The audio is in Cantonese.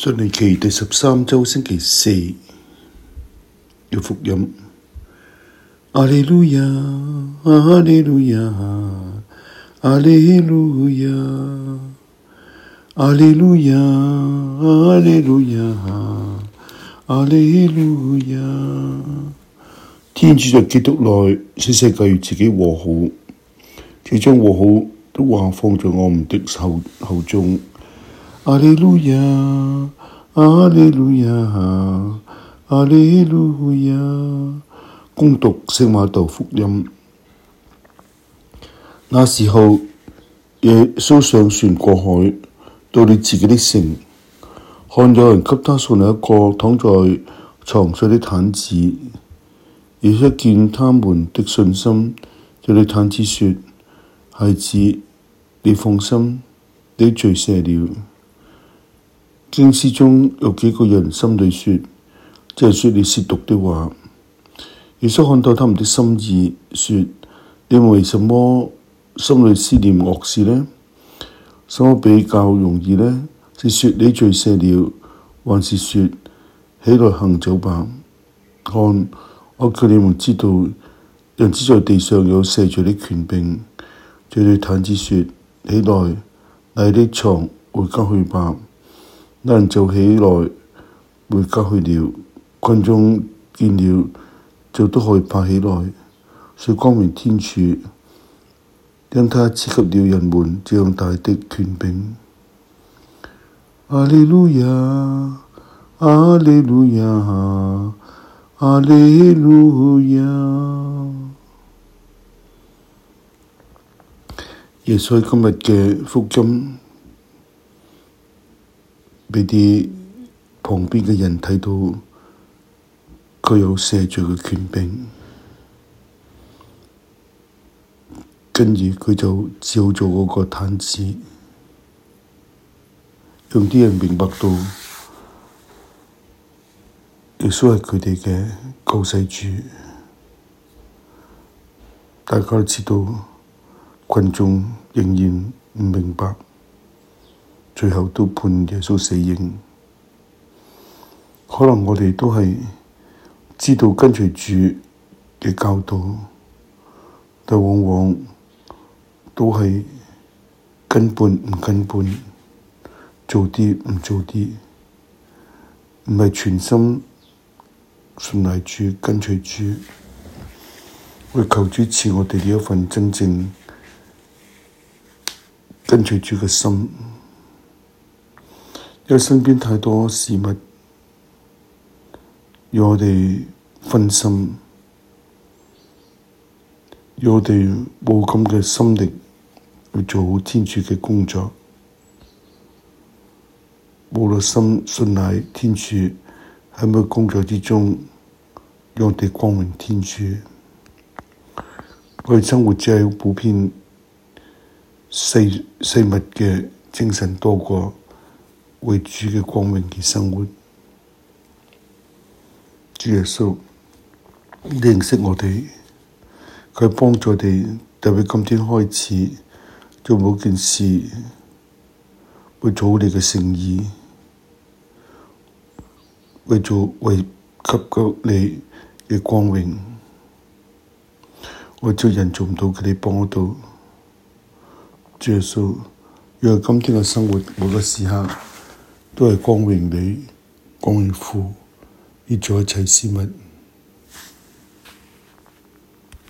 信利期第13週星期四嘅福音。阿利路亞，阿利路亞，阿利路亞，阿利路亞，阿利路亞，阿利路亞。天主在基督內使世界與自己和好，這將和好的話放在我們的口中。阿利路亞，阿利路亞，阿利路亞。恭讀聖瑪竇福音。那時候，耶穌上船過海，到了自己的城，看有人給他送來一個躺在床上的癱子。耶穌一見他們的信心，就對癱子說：孩子，你放心，你罪赦了。經師中有幾個人心裏說：這是說你褻瀆的話。耶穌看到他們的心意，說：你們為什麼心裏思念惡事呢？什麼比較容易呢？是說你罪赦了，還是說起來行走吧？看，我叫你們知道，人子在地上有赦罪的權柄。就對癱子說：起來，拿你的床回家去吧。那人就起來回家去了。群眾見了，就都害怕起來，遂光榮天主，因他賜給了人們這樣大的權柄。阿利路亞，阿利路亞，阿利路亞。耶穌今日嘅福音俾啲旁邊嘅人睇到，佢有赦罪嘅權柄，跟住佢就照做嗰個癱子，讓啲人明白到耶穌係佢哋嘅救世主。大家都知道，群眾仍然唔明白，最後都判耶穌死刑。可能我哋都係知道跟隨主嘅教導，但往往都係跟半唔跟半，做啲唔做啲，唔係全心信賴主跟隨主。我求主賜我哋呢一份真正跟隨主嘅心，因為身邊太多事物讓我哋分心，讓我哋冇咁嘅心力去做好天主嘅工作，冇咗心信賴天主喺每個工作之中，讓我哋光榮天主。我哋生活只係普遍世物嘅精神多過為主嘅光榮而生活。主耶穌認識我哋，佢幫助我哋，特別今天開始做某件事，為做好你嘅誠意，為給你嘅光榮。我做人做唔到，佢哋幫我到。主耶穌，讓今天嘅生活每個時刻都係光榮你，光榮父，而做一切事物。